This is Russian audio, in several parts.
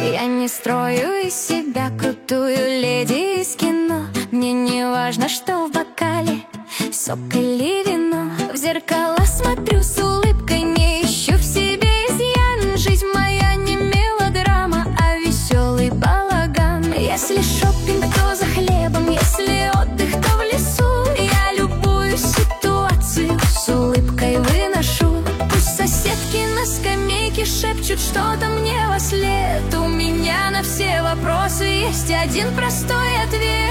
Я не строю из себя крутую леди из кино. Мне не важно, что в бокале, сок или вино. В зеркала смотрю с улыбкой, не ищу в себе изъян. Жизнь моя не мелодрама, а веселый балаган. Если шопинг, то за хлебом, если отдых, то в лесу. Я любую ситуацию с улыбкой выношу. Пусть соседки на скамейке шепчут что-то мне во след. У меня на все вопросы есть один простой ответ.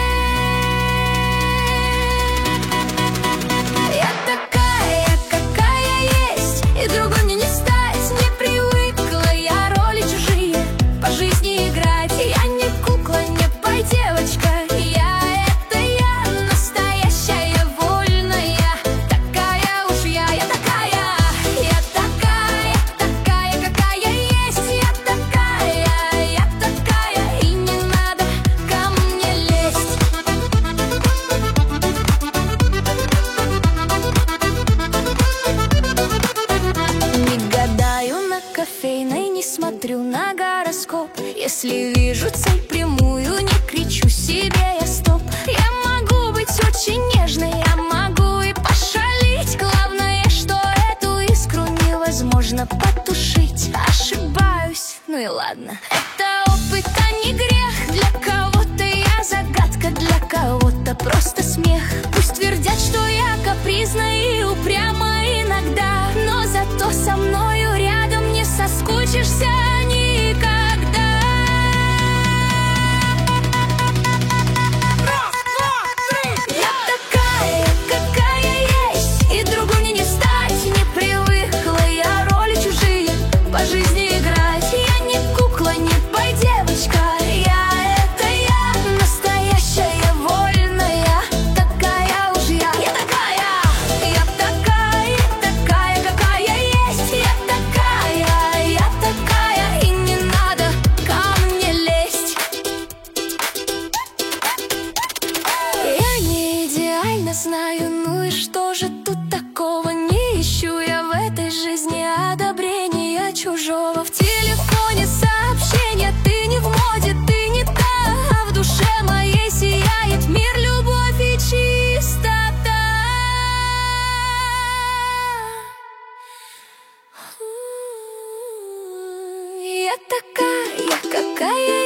Я такая, какая есть, и другой мне не стать. Не привыкла я роли чужие по жизни играть. Я не кукла, не пой-девочка. Я — это я, настоящая, вольная. Такая уж я такая. Я такая, такая, какая есть. Я такая, и не надо ко мне лезть. Не гадаю на кофейной, не смотрю на гороскоп. Если вижу цель прямую, не кричу себе я стоп. Я могу быть очень нежной, я могу и пошалить. Главное, что эту искру невозможно потушить. Ошибаюсь, ну и ладно. Это опыт, а не грех. Для кого-то я загадка, для кого-то просто смех. Пусть твердят, что я капризна и упряма иногда, но зато со мною рядом не соскучишься никогда. Я такая, какая есть, и другой мне не стать. Не привыкла я роли чужие по жизни играть. Я не кукла, не пой-девочка. Я — это я, настоящая, вольная. Такая уж я такая. Я такая, такая, какая есть. Я такая, и не надо ко мне лезть. Я не идеально знаю, ну и что же тут такого? Не ищу я в этой жизни одобрения чужого. В телефоне сообщения: ты не в моде, ты не та. А в душе моей сияет мир, любовь и чистота. Я такая, какая